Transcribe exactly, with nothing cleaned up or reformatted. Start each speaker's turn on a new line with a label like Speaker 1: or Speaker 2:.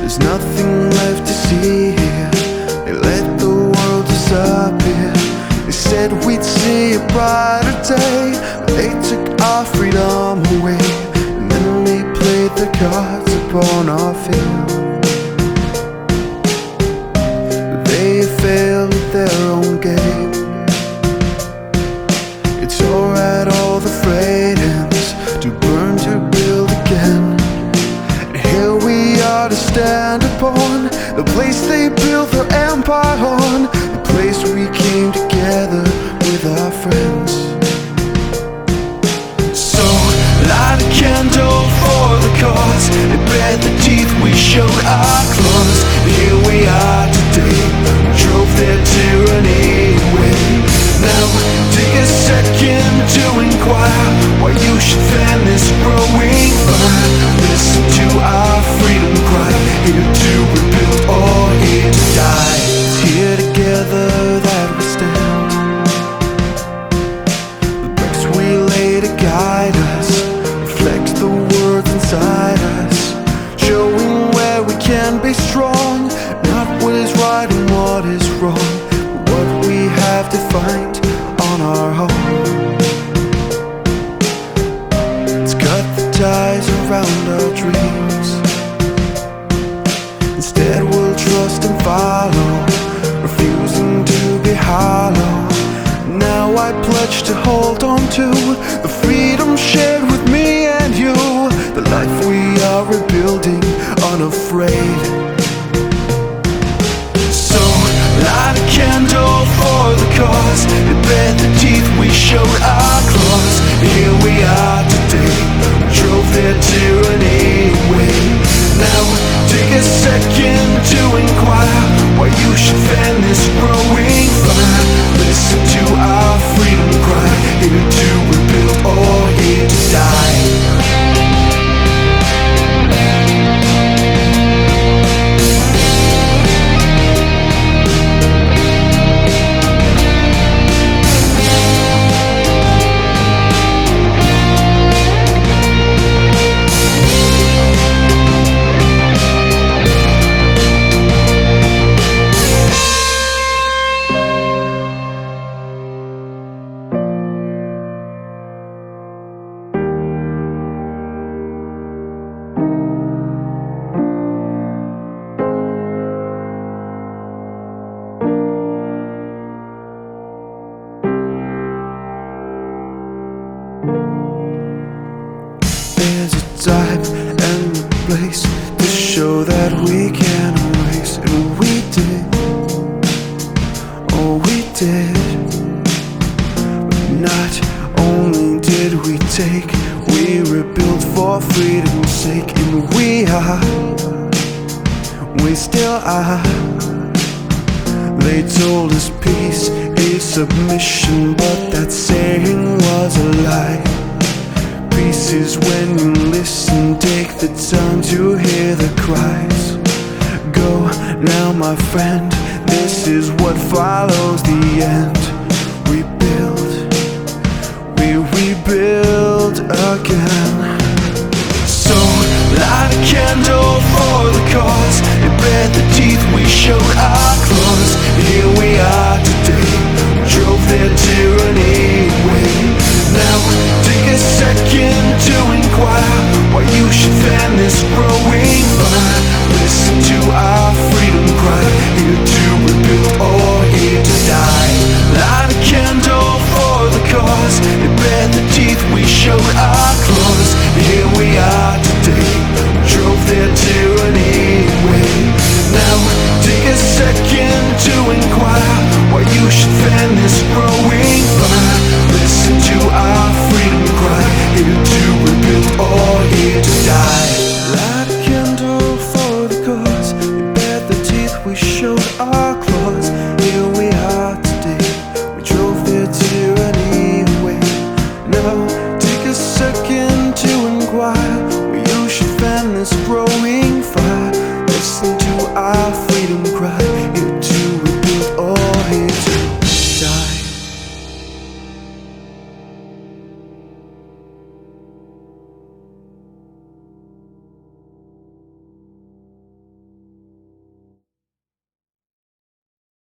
Speaker 1: There's nothing left to see here. They let the world disappear. They said we'd see a brighter day, but they took our freedom away. And then they played the cards upon our field. They failed at their own game. It's alright, all the frayed ends, to burn, to build again. And here we are to stand upon the place they built their empire on, the place we came together with our friends. So light a candle for the cause, and bared the teeth, we showed our claws. And here we are today, we drove their tyranny away. Now take a second to inquire why you should fan this growing fire. Listen to our freedom cry, here to rebuild or here to die. It's here together that we stand, the bricks we lay to guide us reflect the words inside us, showing where we can be strong, not what is right and what is wrong, but what we have to find on our own. Let's cut the ties around our dreams. Instead we'll trust and follow, refusing to be hollow. Now I pledge to hold on to the freedom shared with me and you, the life we are rebuilding unafraid. So light a candle for the cause, and bared the teeth, we showed our claws. And here we are today, we drove their tyranny away. Now take a second to inquire why you should fan this growing fire. Listen to our freedom cry, here to rebuild or here to die. There's a time and a place to show that we can erase, and we did, oh we did. But not only did we take, we rebuilt for freedom's sake. And we are, we still are. They told us peace is submission, but that saying was a lie. Peace is when you listen, take the time to hear the cries. Go now, my friend, this is what follows the end. We build, we rebuild again. So light a candle for the